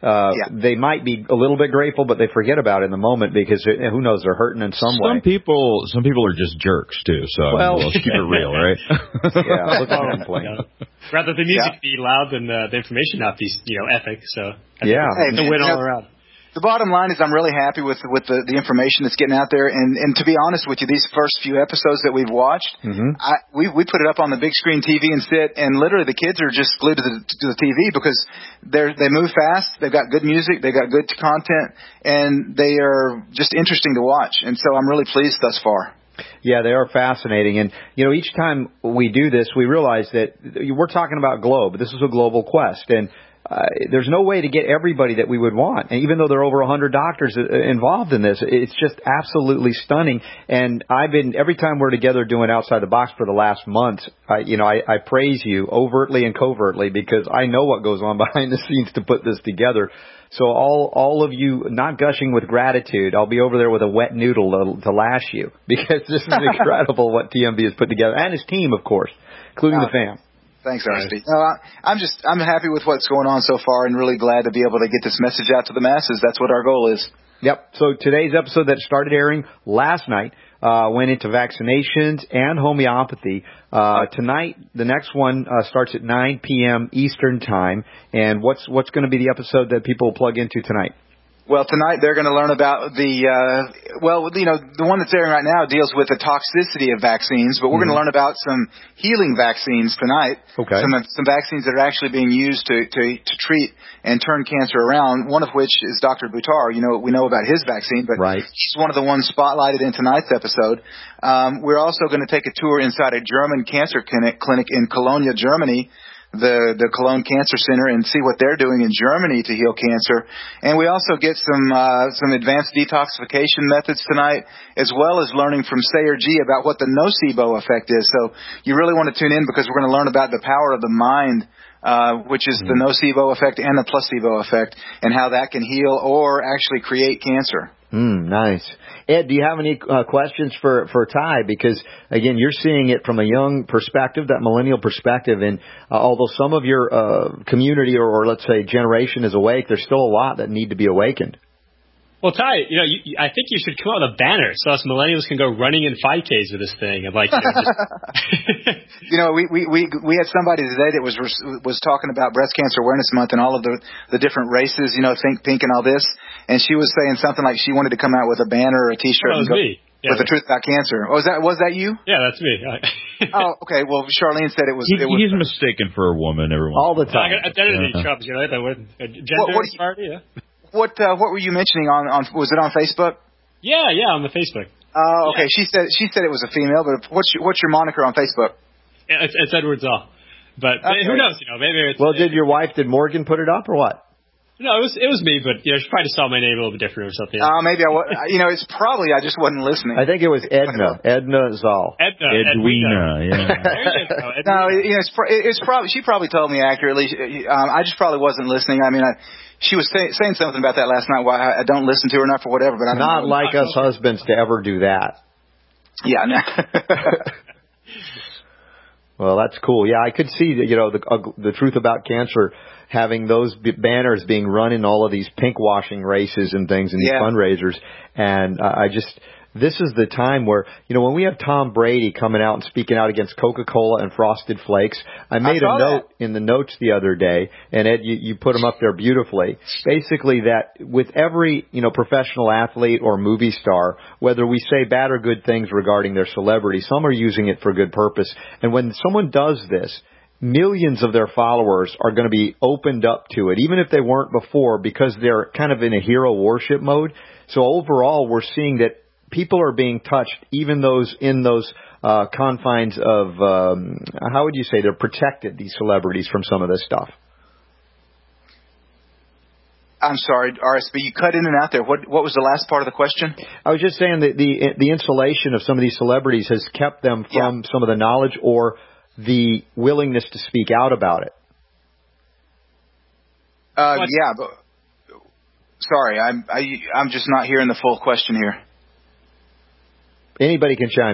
uh, yeah. they might be a little bit grateful, but they forget about it in the moment because it, who knows, they're hurting in some, some way. Some people, some people are just jerks too. So well, let's keep it real, right? yeah, let's not complain. Yeah. Rather the music yeah. be loud than the, the information not be, you know, epic. So yeah, it's a win all around. The bottom line is I'm really happy with with the, the information that's getting out there. And, and to be honest with you, these first few episodes that we've watched, mm-hmm. I, we we put it up on the big screen T V and sit, and literally the kids are just glued to the, to the T V because they're they move fast, they've got good music, they've got good content, and they are just interesting to watch. And so I'm really pleased thus far. Yeah, they are fascinating. And, you know, each time we do this, we realize that we're talking about Globe. This is a global quest. And Uh, there's no way to get everybody that we would want. And even though there are over one hundred doctors involved in this, it's just absolutely stunning. And I've been, every time we're together doing Outside the Box for the last month, I, you know, I, I praise you overtly and covertly because I know what goes on behind the scenes to put this together. So all all of you not gushing with gratitude, I'll be over there with a wet noodle to, to lash you because this is incredible what T M B has put together. And his team, of course, including uh, the fam. Thanks, R S P. No, I, I'm just, I'm happy with what's going on so far and really glad to be able to get this message out to the masses. That's what our goal is. Yep. So today's episode that started airing last night uh, went into vaccinations and homeopathy. Uh, tonight, the next one uh, starts at nine p.m. Eastern time. And what's what's going to be the episode that people plug into tonight? Well, tonight they're going to learn about the, uh, well, you know, the one that's airing right now deals with the toxicity of vaccines, but we're mm-hmm. going to learn about some healing vaccines tonight. Okay. Some, some vaccines that are actually being used to, to, to treat and turn cancer around, one of which is Doctor Buttar. You know, we know about his vaccine, but right. he's one of the ones spotlighted in tonight's episode. Um, we're also going to take a tour inside a German cancer clinic, clinic in Cologne, Germany, the the Cologne Cancer Center, and see what they're doing in Germany to heal cancer. And we also get some uh, some advanced detoxification methods tonight, as well as learning from Sayer G about what the nocebo effect is. So you really want to tune in because we're going to learn about the power of the mind, uh, which is mm-hmm. the nocebo effect and the placebo effect, and how that can heal or actually create cancer. Mm, nice. Ed, do you have any uh, questions for, for Ty? Because, again, you're seeing it from a young perspective, that millennial perspective, and uh, although some of your uh, community or, or, let's say, generation is awake, there's still a lot that need to be awakened. Well, Ty, you know, you, I think you should come out with a banner so us millennials can go running in five Ks with this thing. And like, you know, just... you know, we, we, we, we had somebody today that was was talking about Breast Cancer Awareness Month and all of the, the different races, you know, Think Pink and all this. And she was saying something like she wanted to come out with a banner or a T-shirt oh, that was and go, me. Yeah, with the truth about cancer. Oh, was that was that you? Yeah, that's me. Oh, okay. Well, Charlene said it was. He, it was he's mistaken for a woman every once all the time. I got identity yeah. troubles, you know, that would uh, gender what, what you, party. Yeah. What uh, what were you mentioning on, on was it on Facebook? Yeah, yeah, on the Facebook. Oh, uh, okay. Yeah. She said she said it was a female, but what's your, what's your moniker on Facebook? Yeah, it's, it's Edward Zoll. But okay. who knows? You know, maybe it's. Well, did your wife? Did Morgan put it up or what? No, it was it was me, but you know, she probably saw my name a little bit different or something. Oh, uh, maybe I was. You know, it's probably I just wasn't listening. I think it was Edna, Edna Zoll. Edna, Edwina. Edwina. Yeah. There you go. Edwina. No, you know, it's, it's probably she probably told me accurately. Um, I just probably wasn't listening. I mean, I, she was say, saying something about that last night. Why I, I don't listen to her enough or whatever. But I don't not know. like us husbands to ever do that. Yeah. No. Well, that's cool. Yeah, I could see that, you know, the uh, the truth about cancer, having those b- banners being run in all of these pink washing races and things and these yeah. fundraisers. And uh, I just, this is the time where, you know, when we have Tom Brady coming out and speaking out against Coca-Cola and Frosted Flakes, I made I a note that. in the notes the other day, and Ed, you, you put them up there beautifully. Basically that with every, you know, professional athlete or movie star, whether we say bad or good things regarding their celebrity, some are using it for good purpose. And when someone does this, millions of their followers are going to be opened up to it, even if they weren't before, because they're kind of in a hero worship mode. So overall, we're seeing that people are being touched, even those in those uh, confines of, um, how would you say, they're protected, these celebrities, from some of this stuff. I'm sorry, R S B, you cut in and out there. What what was the last part of the question? I was just saying that the the insulation of some of these celebrities has kept them from yeah. some of the knowledge or the willingness to speak out about it. Uh, yeah, but sorry, I'm I, I'm just not hearing the full question here. Anybody can chime in.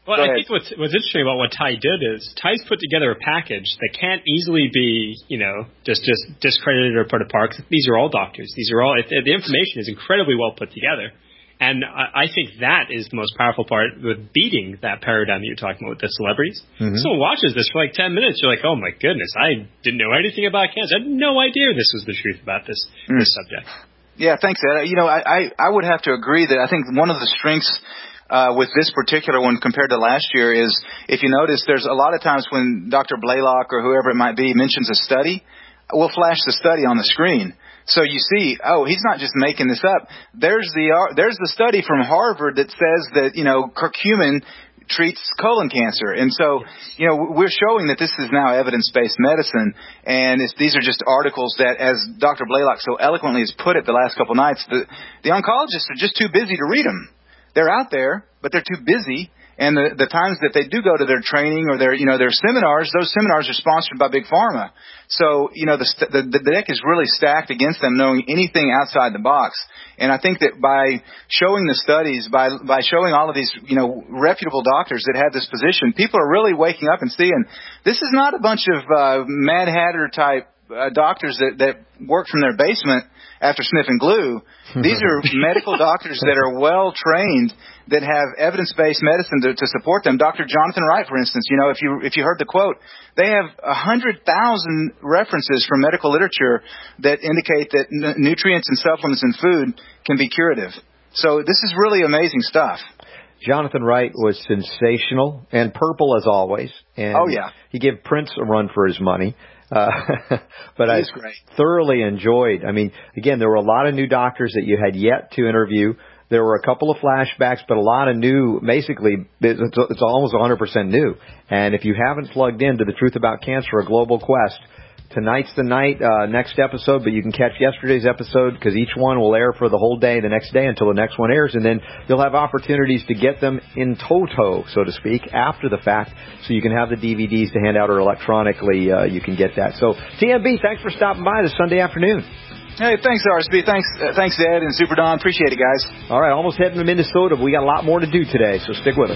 Well, Go I ahead. think what's, what's interesting about what Ty did is Ty's put together a package that can't easily be, you know, just, just discredited or put apart. These are all doctors. These are all, it, the information is incredibly well put together. And I, I think that is the most powerful part with beating that paradigm that you're talking about with the celebrities. Mm-hmm. Someone watches this for like ten minutes, you're like, oh my goodness, I didn't know anything about cancer. I had no idea this was the truth about this, mm. this subject. Yeah, thanks, Ed. You know, I, I, I would have to agree that I think one of the strengths uh, with this particular one compared to last year is, if you notice, there's a lot of times when Doctor Blaylock or whoever it might be mentions a study, we'll flash the study on the screen. So you see, oh, he's not just making this up. There's the uh, there's the study from Harvard that says that, you know, curcumin treats colon cancer. And so, you know, we're showing that this is now evidence-based medicine. And it's, these are just articles that, as Doctor Blaylock so eloquently has put it the last couple nights, the, the oncologists are just too busy to read them. They're out there, but they're too busy. And the, the times that they do go to their training or their, you know, their seminars, those seminars are sponsored by Big Pharma. So, you know, the, the, the deck is really stacked against them knowing anything outside the box. And I think that by showing the studies, by, by showing all of these, you know, reputable doctors that have this position, people are really waking up and seeing this is not a bunch of, uh, Mad Hatter type, uh, doctors that, that work from their basement after sniffing glue. These are medical doctors that are well trained, that have evidence-based medicine to, to support them. Doctor Jonathan Wright, for instance, you know, if you if you heard the quote, they have a hundred thousand references from medical literature that indicate that n- nutrients and supplements in food can be curative. So this is really amazing stuff. Jonathan Wright was sensational and purple as always. And oh yeah, he gave Prince a run for his money. Uh, but I great. thoroughly enjoyed. I mean, again, there were a lot of new doctors that you had yet to interview. There were a couple of flashbacks, but a lot of new, basically, it's, it's almost one hundred percent new. And if you haven't plugged into The Truth About Cancer, A Global Quest, tonight's the night, uh, next episode, but you can catch yesterday's episode because each one will air for the whole day, the next day until the next one airs. And then you'll have opportunities to get them in toto, so to speak, after the fact. So you can have the D V Ds to hand out or electronically, uh, you can get that. So T M B, thanks for stopping by this Sunday afternoon. Hey, thanks, R S B. Thanks, uh, thanks, Ed and Super Don. Appreciate it, guys. All right, almost heading to Minnesota, but we got a lot more to do today, so stick with us.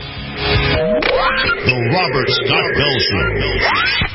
The Robert Scott Bell Show.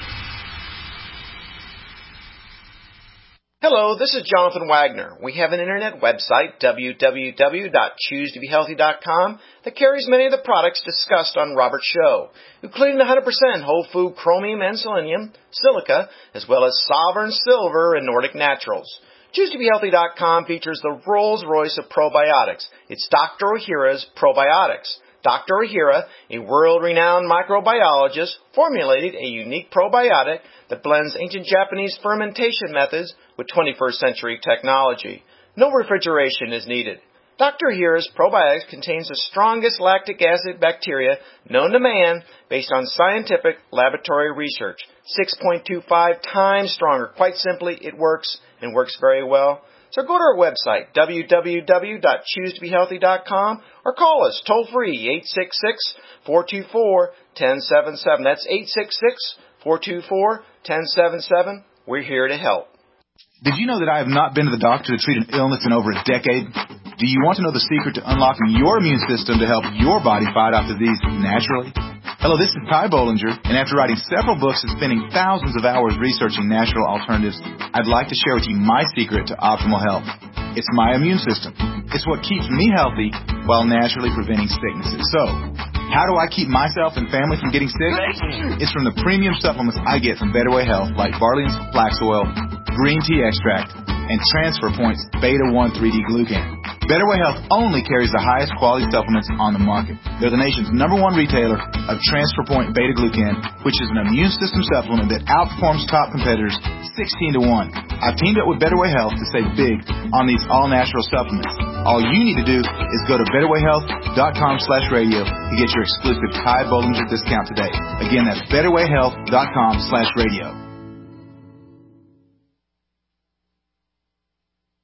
Hello, this is Jonathan Wagner. We have an internet website, w w w dot choose to be healthy dot com, that carries many of the products discussed on Robert's show, including the one hundred percent whole food chromium and selenium, silica, as well as Sovereign Silver and Nordic Naturals. choose to be healthy dot com features the Rolls-Royce of probiotics. It's Doctor Ohhira's Probiotics. Doctor Ohhira, a world-renowned microbiologist, formulated a unique probiotic that blends ancient Japanese fermentation methods with twenty-first century technology. No refrigeration is needed. Doctor Ohhira's probiotics contains the strongest lactic acid bacteria known to man based on scientific laboratory research. six point two five times stronger. Quite simply, it works and works very well. So go to our website, w w w dot choose to be healthy dot com, or call us toll-free, eight six six, four two four, one zero seven seven. That's eight six six, four two four, one zero seven seven. We're here to help. Did you know that I have not been to the doctor to treat an illness in over a decade? Do you want to know the secret to unlocking your immune system to help your body fight off disease naturally? Hello, this is Ty Bollinger, and after writing several books and spending thousands of hours researching natural alternatives, I'd like to share with you my secret to optimal health. It's my immune system. It's what keeps me healthy while naturally preventing sicknesses. So, how do I keep myself and family from getting sick? It's from the premium supplements I get from Better Way Health, like Barlean's Flax Oil, Green Tea Extract, and Transfer Point's Beta one three D Glucan. Better Way Health only carries the highest quality supplements on the market. They're the nation's number one retailer of Transfer Point Beta Glucan, which is an immune system supplement that outperforms top competitors sixteen to one. I've teamed up with Better Way Health to save big on these all-natural supplements. All you need to do is go to better way health dot com slash radio to get your exclusive Ty Bollinger discount today. Again, that's better way health dot com slash radio.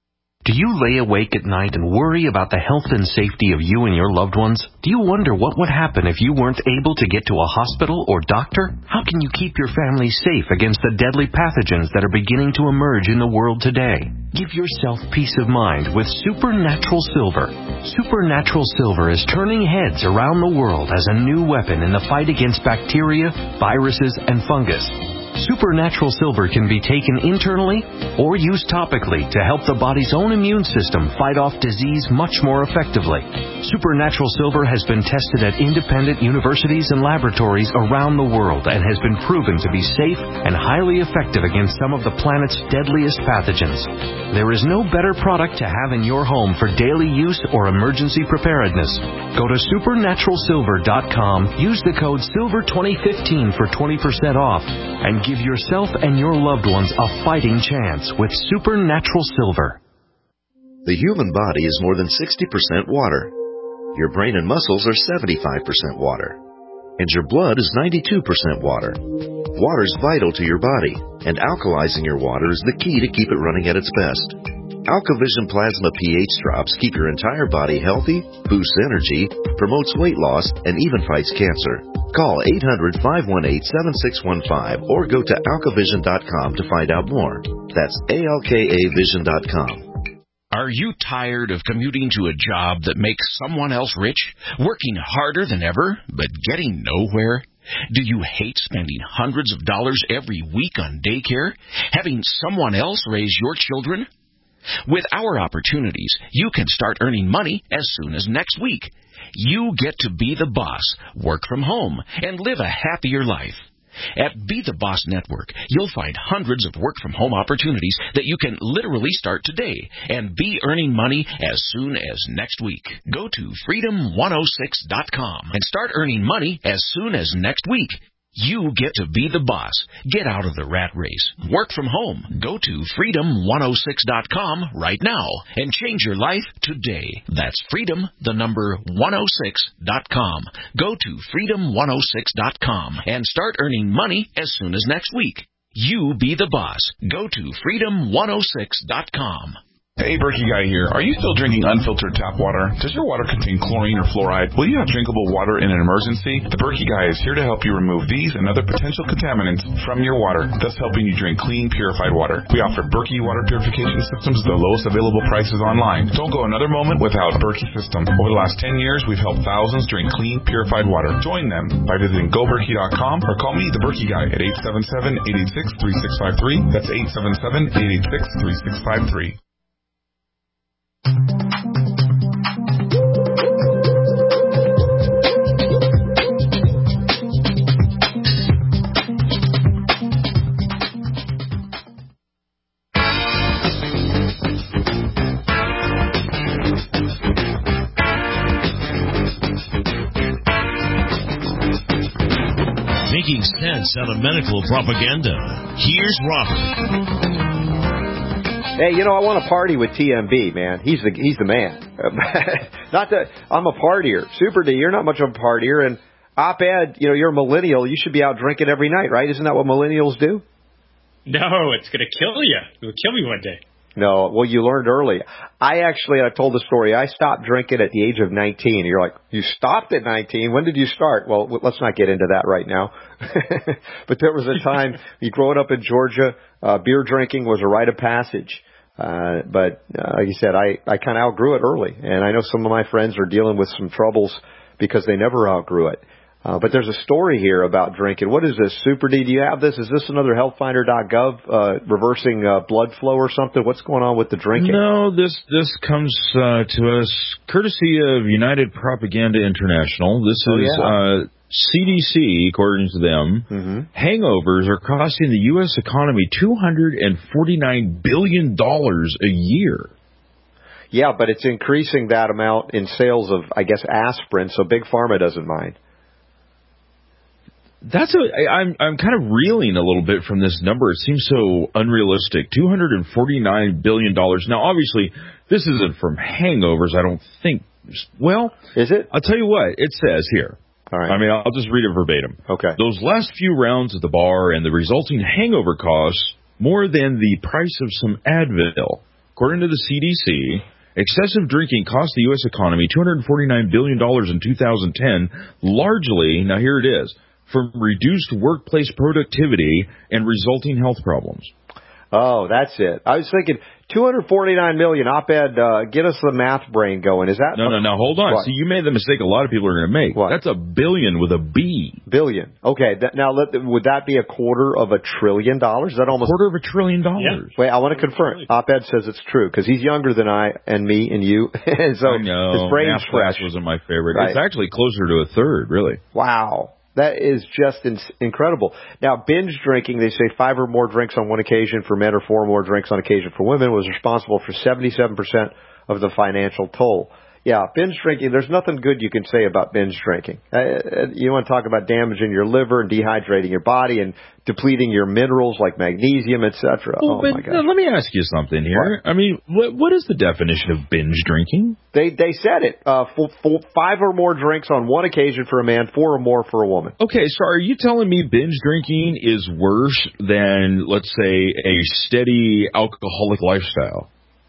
Do you lay awake at night and worry about the health and safety of you and your loved ones? Do you wonder what would happen if you weren't able to get to a hospital or doctor? How can you keep your family safe against the deadly pathogens that are beginning to emerge in the world today? Give yourself peace of mind with Supernatural Silver. Supernatural Silver is turning heads around the world as a new weapon in the fight against bacteria, viruses, and fungus. Supernatural Silver can be taken internally or used topically to help the body's own immune system fight off disease much more effectively. Supernatural Silver has been tested at independent universities and laboratories around the world and has been proven to be safe and highly effective against some of the planet's deadliest pathogens. There is no better product to have in your home for daily use or emergency preparedness. Go to supernatural silver dot com, use the code silver twenty fifteen for twenty percent off, and give yourself and your loved ones a fighting chance with Supernatural Silver. The human body is more than sixty percent water. Your brain and muscles are seventy-five percent water. And your blood is ninety-two percent water. Water is vital to your body, and alkalizing your water is the key to keep it running at its best. AlkaVision Plasma pH drops keep your entire body healthy, boosts energy, promotes weight loss, and even fights cancer. Call eight hundred, five one eight, seven six one five or go to alka vision dot com to find out more. That's A L K A vision dot com. Are you tired of commuting to a job that makes someone else rich, working harder than ever, but getting nowhere? Do you hate spending hundreds of dollars every week on daycare, having someone else raise your children? With our opportunities, you can start earning money as soon as next week. You get to be the boss, work from home, and live a happier life. At Be the Boss Network, you'll find hundreds of work-from-home opportunities that you can literally start today and be earning money as soon as next week. Go to freedom one oh six dot com and start earning money as soon as next week. You get to be the boss. Get out of the rat race. Work from home. Go to freedom one oh six dot com right now and change your life today. That's freedom, the number one oh six dot com. Go to freedom one oh six dot com and start earning money as soon as next week. You be the boss. Go to freedom one oh six dot com. Hey, Berkey Guy here. Are you still drinking unfiltered tap water? Does your water contain chlorine or fluoride? Will you have drinkable water in an emergency? The Berkey Guy is here to help you remove these and other potential contaminants from your water, thus helping you drink clean, purified water. We offer Berkey water purification systems at the lowest available prices online. Don't go another moment without Berkey system. Over the last ten years, we've helped thousands drink clean, purified water. Join them by visiting go berkey dot com or call me, the Berkey Guy, at eight seven seven, eight eight six, three six five three. That's eight seven seven, eight eight six, three six five three. Making sense out of medical propaganda. Here's Robert. Hey, you know, I want to party with T M B, man. He's the he's the man. Not that I'm a partier. Super D, you're not much of a partier. And Op-Ed, you know, you're a millennial. You should be out drinking every night, right? Isn't that what millennials do? No, it's going to kill you. It will kill me one day. No, well, you learned early. I actually, I told the story. I stopped drinking at the age of nineteen. You're like, you stopped at nineteen? When did you start? Well, let's not get into that right now. But there was a time, you growing up in Georgia, uh, beer drinking was a rite of passage. Uh, but uh, like you said, I, I kind of outgrew it early. And I know some of my friends are dealing with some troubles because they never outgrew it. Uh, but there's a story here about drinking. What is this, Super D? Do you have this? Is this another health finder dot gov uh, reversing uh, blood flow or something? What's going on with the drinking? No, this this comes uh, to us courtesy of United Propaganda International. This Oh, is yeah. uh, C D C, according to them. Mm-hmm. Hangovers are costing the U S economy two hundred forty-nine billion dollars a year. Yeah, but it's increasing that amount in sales of, I guess, aspirin, so Big Pharma doesn't mind. That's a, I, I'm I'm kind of reeling a little bit from this number. It seems so unrealistic. two hundred forty-nine billion dollars. Now, obviously, this isn't from hangovers. I don't think. Well, is it? I'll tell you what it says here. All right. I mean, I'll just read it verbatim. Okay. Those last few rounds at the bar and the resulting hangover costs more than the price of some Advil. according to the C D C, excessive drinking cost the U S economy two hundred forty-nine billion dollars in two thousand ten, largely, now here it is, from reduced workplace productivity and resulting health problems. Oh, that's it. I was thinking two hundred forty-nine million dollars. Op-Ed, uh, get us the math brain going. Is that... No, no, no, hold on. What? See, you made the mistake a lot of people are going to make. What? That's a billion with a B. Billion. Okay, that, now let, would that be a quarter of a trillion dollars? Is that almost... Quarter of a trillion dollars. Yeah. Wait, I want to confirm. Op-Ed says it's true, because he's younger than I and me and you. And so I know. his brain's Math fresh. class wasn't my favorite. Right. It's actually closer to a third, really. Wow. That is just in- incredible. Now, binge drinking, they say five or more drinks on one occasion for men or four or more drinks on occasion for women was responsible for seventy-seven percent of the financial toll. Yeah, binge drinking, there's nothing good you can say about binge drinking. Uh, you want to talk about damaging your liver and dehydrating your body and depleting your minerals like magnesium, et cetera. Well, oh, but my God. let me ask you something here. What? I mean, what, what is the definition of binge drinking? They they said it. Uh, four, four, five or more drinks on one occasion for a man, four or more for a woman. Okay, so are you telling me binge drinking is worse than, let's say, a steady alcoholic lifestyle?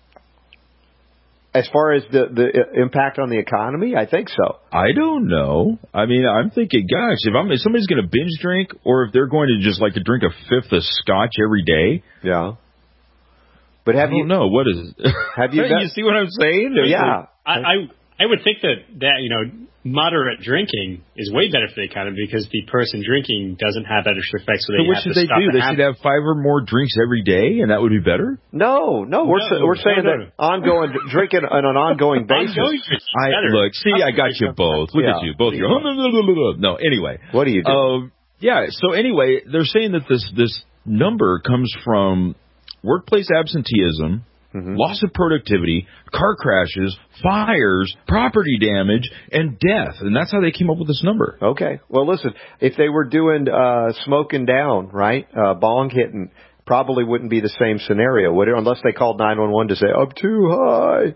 As far as the, the impact on the economy, I think so. I don't know. I mean, I'm thinking, gosh, if I'm if somebody's going to binge drink, or if they're going to just like to drink a fifth of scotch every day. Yeah. But have I don't you know what is? Have you? you see what I'm saying? There's yeah. I, I I would think that that you know moderate drinking is way better for the economy because the person drinking doesn't have adverse effects. So, so they what have should to they stop do? They habit. should have five or more drinks every day, and that would be better. No, no, we're No, sa- we're saying no, no. that ongoing drinking on an ongoing basis. Ongoing drinking is I better. look, see, I got you both. Look Yeah. at you, both. You're, no, anyway. What do you do? Uh, yeah. So anyway, they're saying that this this number comes from workplace absenteeism, mm-hmm. loss of productivity, car crashes, fires, property damage, and death. And that's how they came up with this number. Okay. Well, listen, if they were doing uh, smoking down, right, uh, bong hitting, probably wouldn't be the same scenario, would it? Unless they called nine one one to say, I'm too high.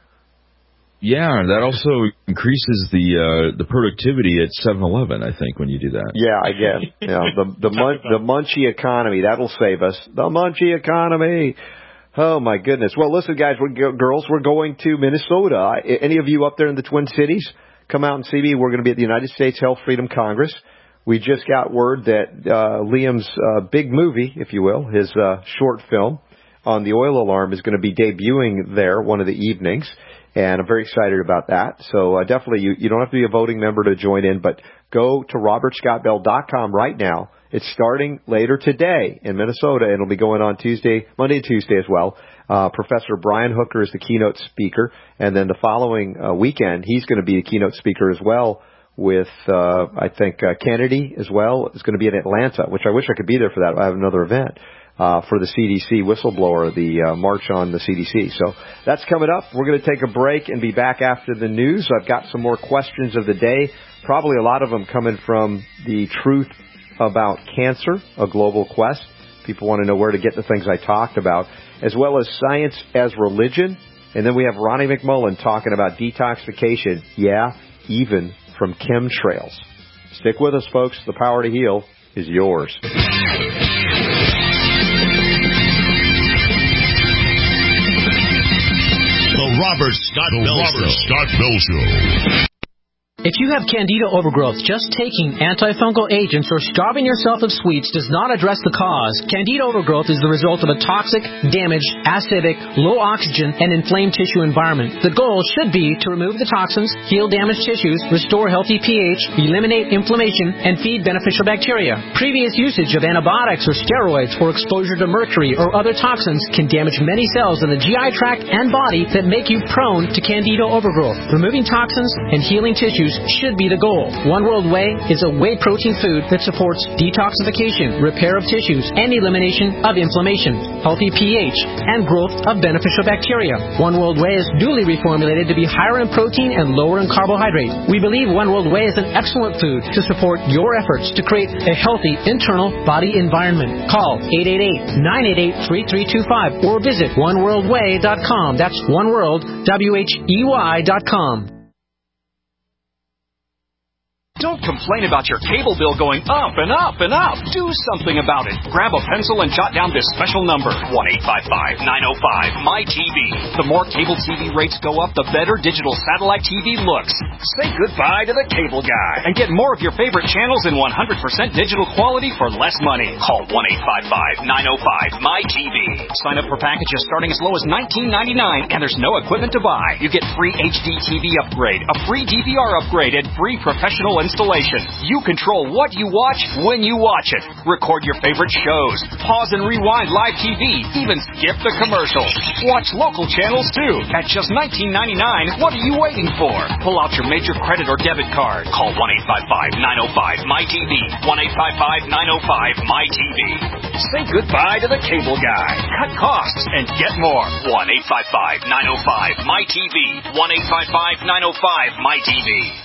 Yeah, that also increases the uh, the productivity at seven eleven, I think, when you do that. Yeah, I guess. Yeah, the the mun- the munchy economy, that'll save us. The munchy economy. Oh, my goodness. Well, listen, guys, we're, girls, we're going to Minnesota. Any of you up there in the Twin Cities, come out and see me. We're going to be at the United States Health Freedom Congress. We just got word that uh, Liam's uh, big movie, if you will, his uh, short film on the oil alarm is going to be debuting there one of the evenings. And I'm very excited about that. So uh, definitely, you, you don't have to be a voting member to join in, but go to robert scott bell dot com right now. It's starting later today in Minnesota, and it'll be going on Tuesday, Monday and Tuesday as well. Uh, Professor Brian Hooker is the keynote speaker, and then the following uh, weekend, he's going to be the keynote speaker as well with, uh, I think, uh, Kennedy as well. It's going to be in Atlanta, which I wish I could be there for that. I have another event. Uh, for the C D C whistleblower, the uh, March on the C D C. So that's coming up. We're going to take a break and be back after the news. I've got some more questions of the day, probably a lot of them coming from the Truth About Cancer, a global quest. People want to know where to get the things I talked about, as well as science as religion. And then we have Ronnie McMullen talking about detoxification, yeah, even from chemtrails. Stick with us, folks. The power to heal is yours. The Robert Scott Bell Robert Show. Scott Bell Show. If you have candida overgrowth, just taking antifungal agents or starving yourself of sweets does not address the cause. Candida overgrowth is the result of a toxic, damaged, acidic, low oxygen, and inflamed tissue environment. The goal should be to remove the toxins, heal damaged tissues, restore healthy pH, eliminate inflammation, and feed beneficial bacteria. Previous usage of antibiotics or steroids or exposure to mercury or other toxins can damage many cells in the G I tract and body that make you prone to candida overgrowth. Removing toxins and healing tissues should be the goal. One World Whey is a whey protein food that supports detoxification, repair of tissues, and elimination of inflammation, healthy pH, and growth of beneficial bacteria. One World Whey is duly reformulated to be higher in protein and lower in carbohydrate. We believe One World Whey is an excellent food to support your efforts to create a healthy internal body environment. Call eight eight eight, nine eight eight, three three two five or visit one world way dot com. That's one world, W H E Y dot com. Don't complain about your cable bill going up and up and up. Do something about it. Grab a pencil and jot down this special number, one eight five five, nine oh five, M Y T V. The more cable T V rates go up, the better digital satellite T V looks. Say goodbye to the cable guy and get more of your favorite channels in one hundred percent digital quality for less money. Call one eight five five, nine oh five, M Y T V. Sign up for packages starting as low as nineteen ninety-nine, and there's no equipment to buy. You get free H D T V upgrade, a free D V R upgrade, and free professional installation. You control what you watch when you watch it. Record your favorite shows. Pause and rewind live T V. Even skip the commercials. Watch local channels too. At just nineteen ninety-nine, what are you waiting for? Pull out your major credit or debit card. Call one eight five five, nine oh five, M Y T V. one eight five five, nine oh five, M Y T V. Say goodbye to the cable guy. Cut costs and get more. one eight five five, nine oh five, M Y T V. one eight five five, nine oh five, M Y T V.